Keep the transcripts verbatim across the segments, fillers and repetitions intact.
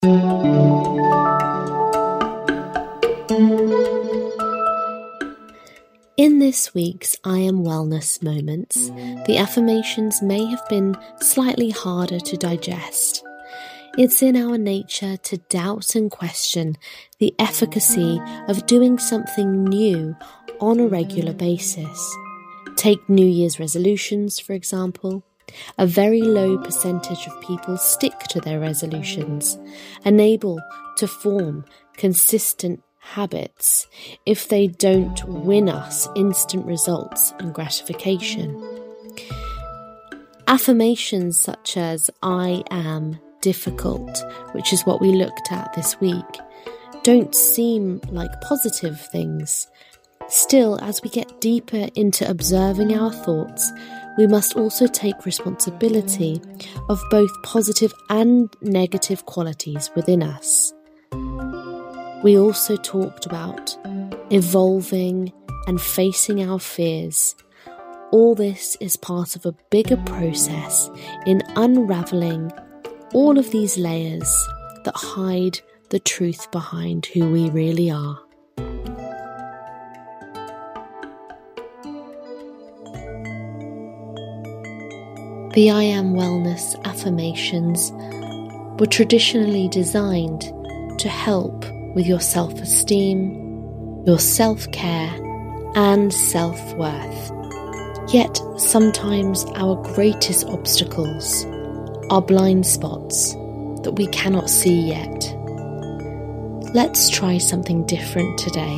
In this week's I Am Wellness Moments, the affirmations may have been slightly harder to digest. It's in our nature to doubt and question the efficacy of doing something new on a regular basis. Take New Year's resolutions, for example. A very low percentage of people stick to their resolutions, unable to form consistent habits if they don't win us instant results and gratification. Affirmations such as I am difficult, which is what we looked at this week, don't seem like positive things. Still, as we get deeper into observing our thoughts, we must also take responsibility of both positive and negative qualities within us. We also talked about evolving and facing our fears. All this is part of a bigger process in unravelling all of these layers that hide the truth behind who we really are. The I Am Wellness affirmations were traditionally designed to help with your self-esteem, your self-care, and self-worth. Yet sometimes our greatest obstacles are blind spots that we cannot see yet. Let's try something different today.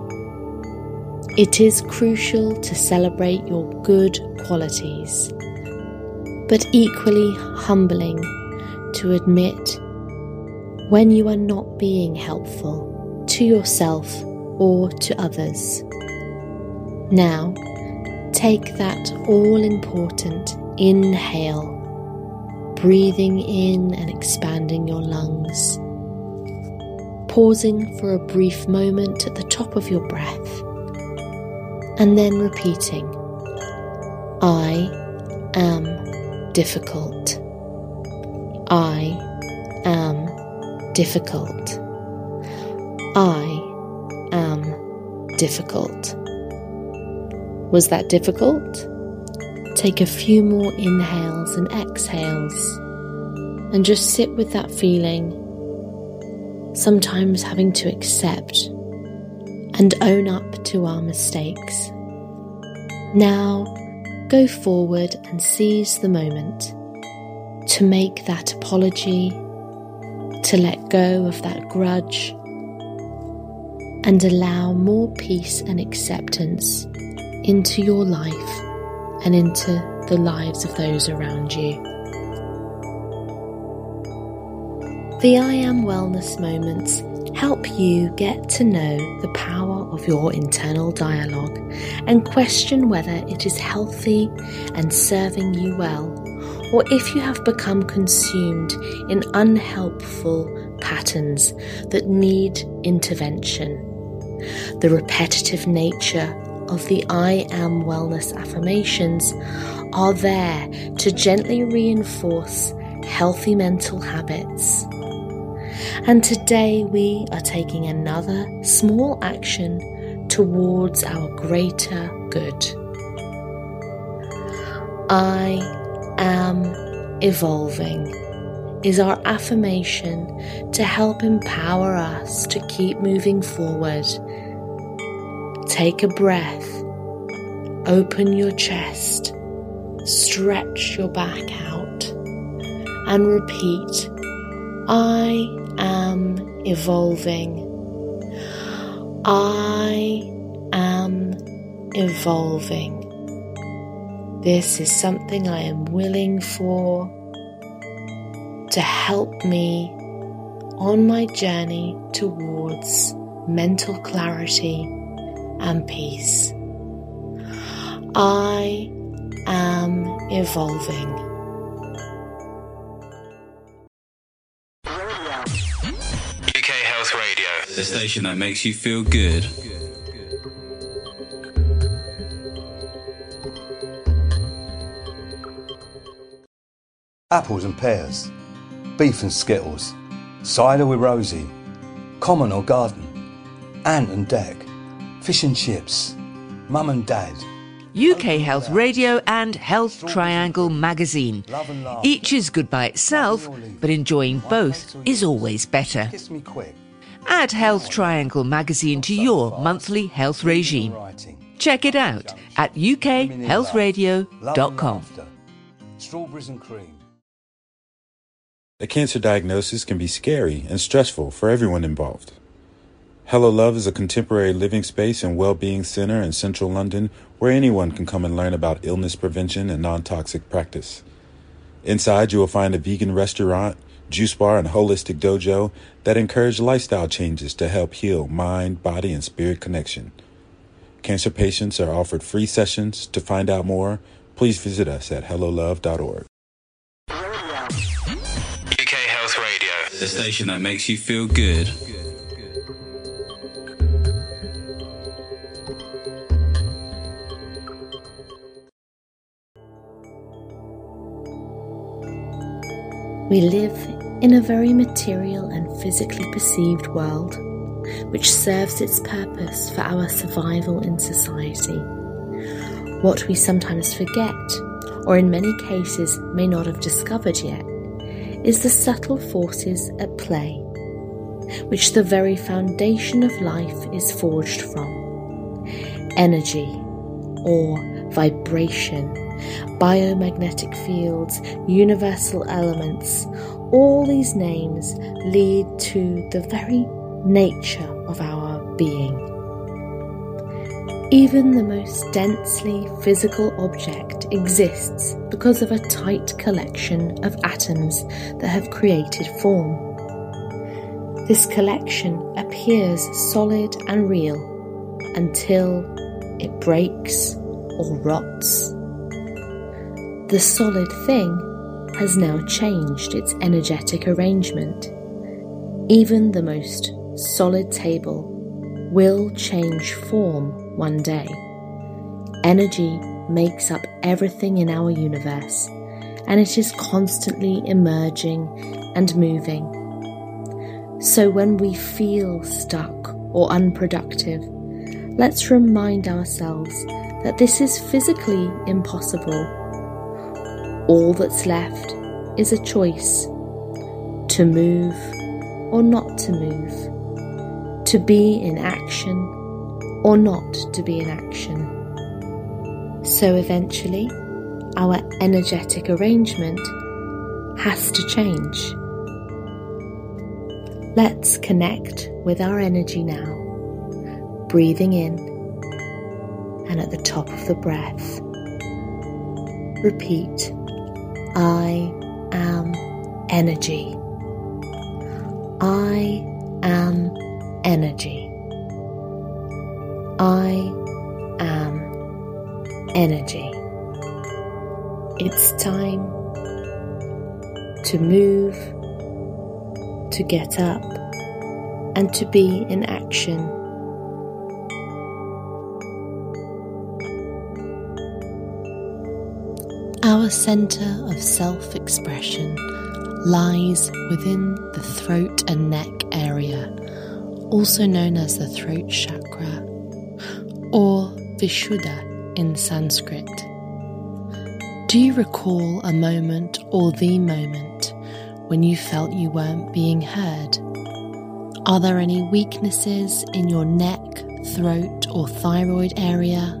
It is crucial to celebrate your good qualities, but equally humbling to admit when you are not being helpful to yourself or to others. Now, take that all-important inhale, breathing in and expanding your lungs, pausing for a brief moment at the top of your breath, and then repeating, I am difficult. I am difficult. I am difficult. Was that difficult? Take a few more inhales and exhales and just sit with that feeling, sometimes having to accept and own up to our mistakes. Now, go forward and seize the moment to make that apology, to let go of that grudge, and allow more peace and acceptance into your life and into the lives of those around you. The I Am Wellness Moments help you get to know the power of your internal dialogue and question whether it is healthy and serving you well, or if you have become consumed in unhelpful patterns that need intervention. The repetitive nature of the I Am Wellness affirmations are there to gently reinforce healthy mental habits. And today we are taking another small action towards our greater good. I am evolving is our affirmation to help empower us to keep moving forward. Take a breath, open your chest, stretch your back out, and repeat, I am evolving. I am evolving. This is something I am willing for to help me on my journey towards mental clarity and peace. I am evolving. U K Health Radio, the station that makes you feel good. Apples and pears, beef and Skittles, Cider with Rosie, Common or Garden, Ant and Dec, Fish and Chips, Mum and Dad. U K Health Radio and Health Triangle magazine. Each is good by itself, but enjoying both is always better. Kiss me quick. Add Health Triangle magazine to your monthly health regime. Check it out at u k health radio dot com. Strawberries and cream. A cancer diagnosis can be scary and stressful for everyone involved. Hello Love is a contemporary living space and well-being center in central London where anyone can come and learn about illness prevention and non-toxic practice. Inside, you will find a vegan restaurant, juice bar, and holistic dojo that encourage lifestyle changes to help heal mind, body, and spirit connection. Cancer patients are offered free sessions. To find out more, please visit us at hello love dot org. U K Health Radio, the station that makes you feel good. We live in a very material and physically perceived world, which serves its purpose for our survival in society. What we sometimes forget, or in many cases may not have discovered yet, is the subtle forces at play, which the very foundation of life is forged from. Energy, or vibration, biomagnetic fields, universal elements, all these names lead to the very nature of our being. Even the most densely physical object exists because of a tight collection of atoms that have created form. This collection appears solid and real until it breaks or rots. The solid thing has now changed its energetic arrangement. Even the most solid table will change form one day. Energy makes up everything in our universe, and it is constantly emerging and moving. So when we feel stuck or unproductive, let's remind ourselves that this is physically impossible. All that's left is a choice: to move or not to move, to be in action or not to be in action. So eventually, our energetic arrangement has to change. Let's connect with our energy now, breathing in, and at the top of the breath, repeat, I am energy. I am energy. I am energy. It's time to move, to get up, and to be in action. Our centre of self-expression lies within the throat and neck area, also known as the throat chakra, or Vishuddha in Sanskrit. Do you recall a moment or the moment when you felt you weren't being heard? Are there any weaknesses in your neck, throat, or thyroid area?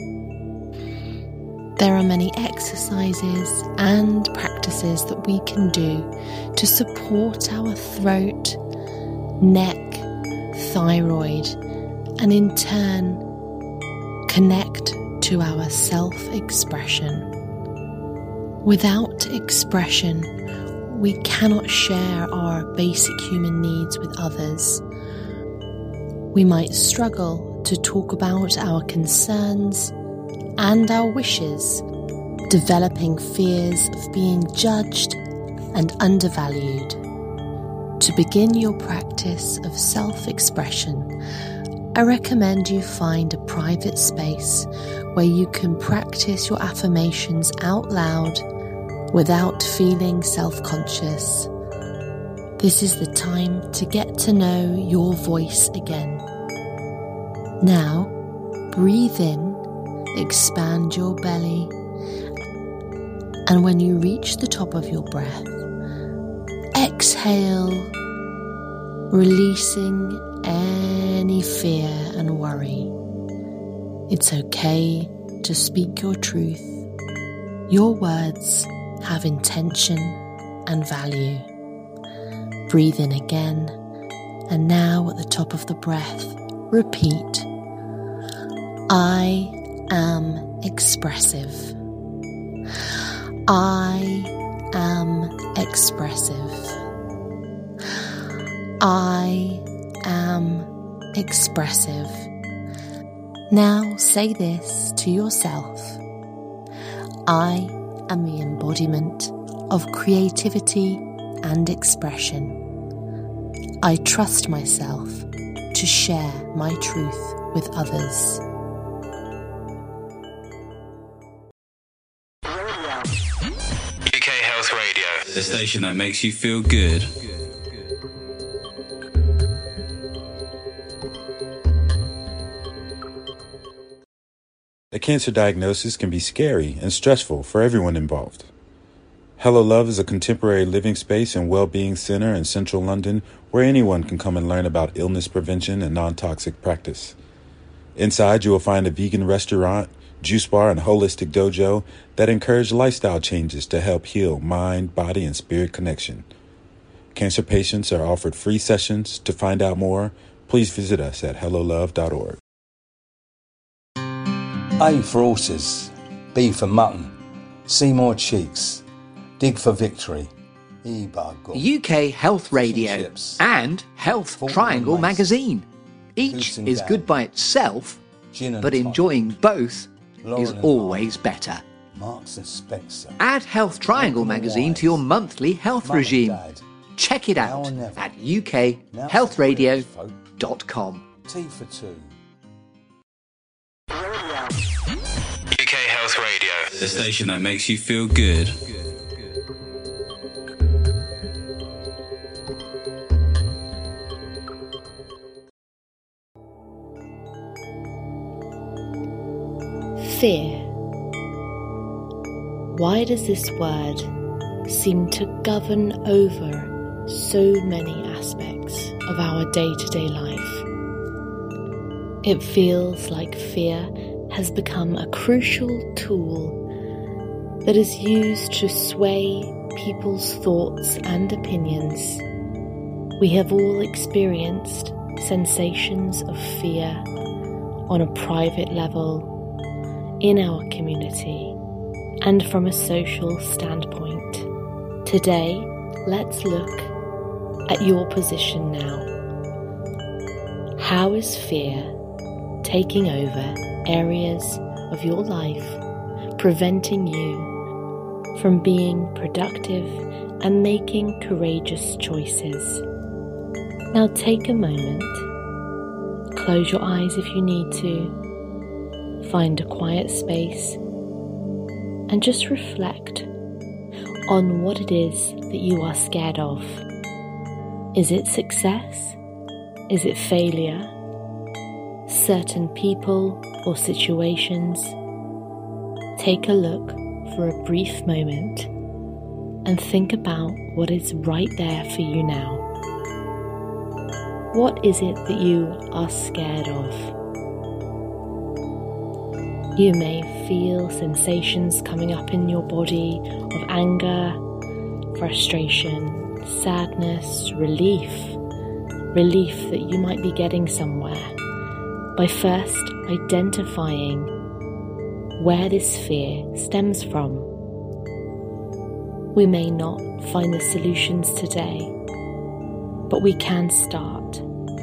There are many exercises and practices that we can do to support our throat, neck, thyroid, and in turn connect to our self-expression. Without expression, we cannot share our basic human needs with others. We might struggle to talk about our concerns and our wishes, developing fears of being judged and undervalued. To begin your practice of self-expression, I recommend you find a private space where you can practice your affirmations out loud without feeling self-conscious. This is the time to get to know your voice again. Now, breathe in, expand your belly, and when you reach the top of your breath, exhale, releasing any fear and worry. It's okay to speak your truth. Your words have intention and value. Breathe in again, and now at the top of the breath, repeat, I am expressive. I am expressive. I am expressive. Now say this to yourself. I am the embodiment of creativity and expression. I trust myself to share my truth with others. U K Health Radio, the station that makes you feel good. A cancer diagnosis can be scary and stressful for everyone involved. Hello Love is a contemporary living space and well-being center in central London where anyone can come and learn about illness prevention and non-toxic practice. Inside, you will find a vegan restaurant, juice bar, and holistic dojo that encourage lifestyle changes to help heal mind, body, and spirit connection. Cancer patients are offered free sessions. To find out more, please visit us at hello love dot org. A for horses, B for mutton, Seymour cheeks, dig for victory, E by God. U K Health Radio and Health Triangle magazine. Each is good by itself, but enjoying both is always better. Marks and Spencer. Add Health Triangle magazine to your monthly health regime. Check it out at u k health radio dot com. T for two. U K Health Radio, the station that makes you feel good. Fear. Why does this word seem to govern over so many aspects of our day-to-day life? It feels like fear has become a crucial tool that is used to sway people's thoughts and opinions. We have all experienced sensations of fear on a private level, in our community, and from a social standpoint. Today, let's look at your position now. How is fear taking over areas of your life, preventing you from being productive and making courageous choices? Now take a moment, close your eyes if you need to, find a quiet space, and just reflect on what it is that you are scared of. Is it success? Is it failure? Certain people or situations? Take a look for a brief moment and think about what is right there for you now. What is it that you are scared of? You may feel sensations coming up in your body of anger, frustration, sadness, relief, relief that you might be getting somewhere, by first identifying where this fear stems from. We may not find the solutions today, but we can start.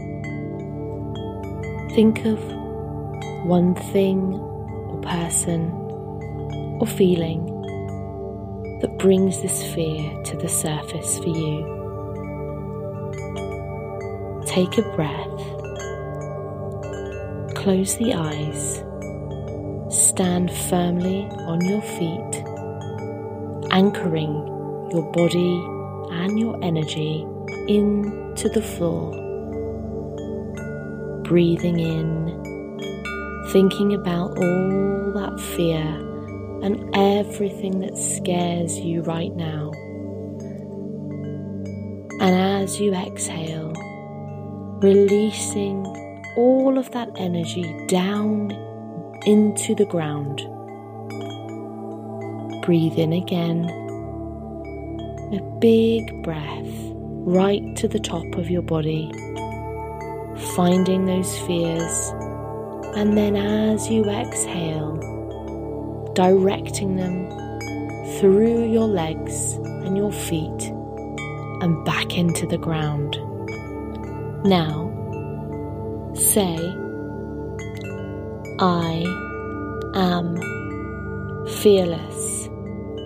Think of one thing or person or feeling that brings this fear to the surface for you. Take a breath, close the eyes, stand firmly on your feet, anchoring your body and your energy into the floor, breathing in, thinking about all that fear and everything that scares you right now. And as you exhale, releasing all of that energy down into the ground. Breathe in again, a big breath right to the top of your body, finding those fears, and then as you exhale, directing them through your legs and your feet and back into the ground. Now, say, I am fearless.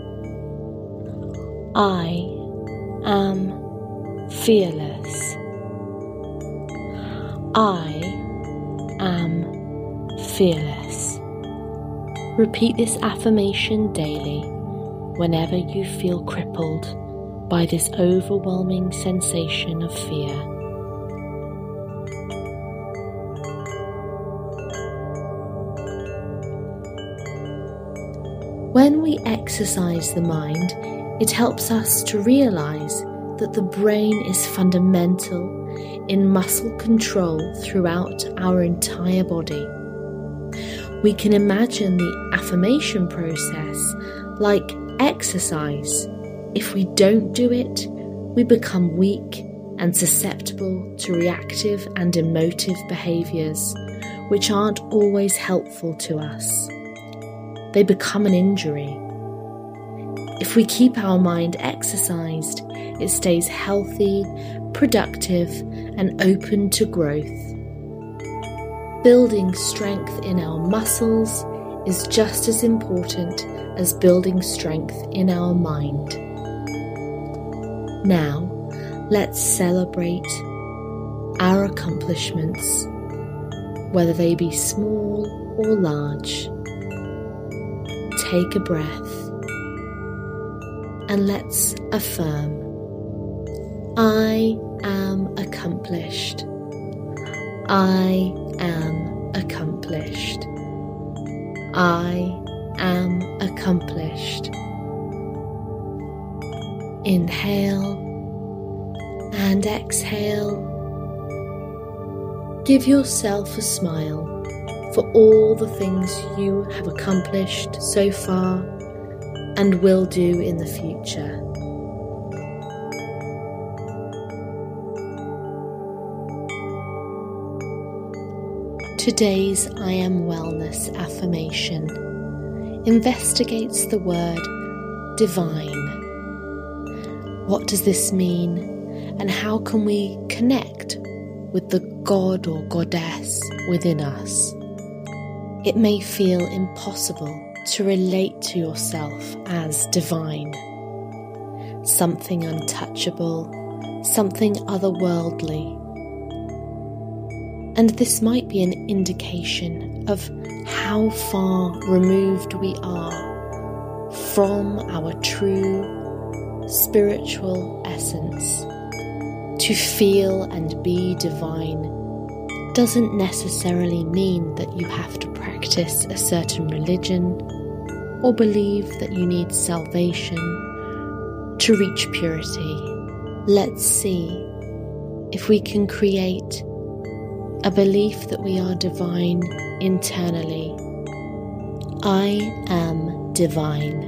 I am fearless. I am fearless. Repeat this affirmation daily whenever you feel crippled by this overwhelming sensation of fear. When we exercise the mind, it helps us to realize that the brain is fundamental in muscle control throughout our entire body. We can imagine the affirmation process like exercise. If we don't do it, we become weak and susceptible to reactive and emotive behaviours, which aren't always helpful to us. They become an injury. If we keep our mind exercised, it stays healthy, productive, and open to growth. Building strength in our muscles is just as important as building strength in our mind. Now, let's celebrate our accomplishments, whether they be small or large. Take a breath and let's affirm, I am accomplished. I am accomplished. I am accomplished. Inhale and exhale. Give yourself a smile for all the things you have accomplished so far and will do in the future. Today's I Am Wellness affirmation investigates the word divine. What does this mean, and how can we connect with the God or Goddess within us? It may feel impossible to relate to yourself as divine, something untouchable, something otherworldly. And this might be an indication of how far removed we are from our true spiritual essence. To feel and be divine doesn't necessarily mean that you have to practice a certain religion or believe that you need salvation to reach purity. Let's see if we can create a belief that we are divine internally. I am divine.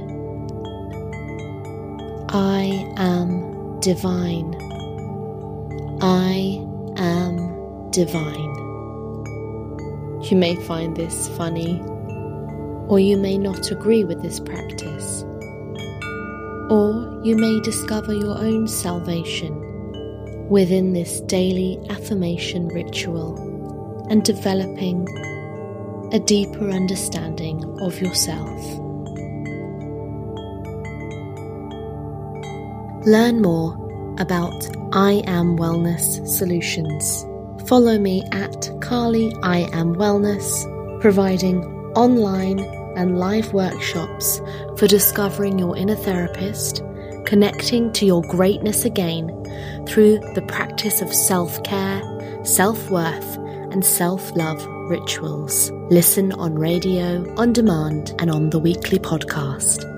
I am divine. I am divine. You may find this funny, or you may not agree with this practice, or you may discover your own salvation within this daily affirmation ritual and developing a deeper understanding of yourself. Learn more about I Am Wellness Solutions. Follow me at Carly I Am Wellness, providing online and live workshops for discovering your inner therapist, connecting to your greatness again, through the practice of self-care, self-worth, and self-love rituals. Listen on radio, on demand, and on the weekly podcast.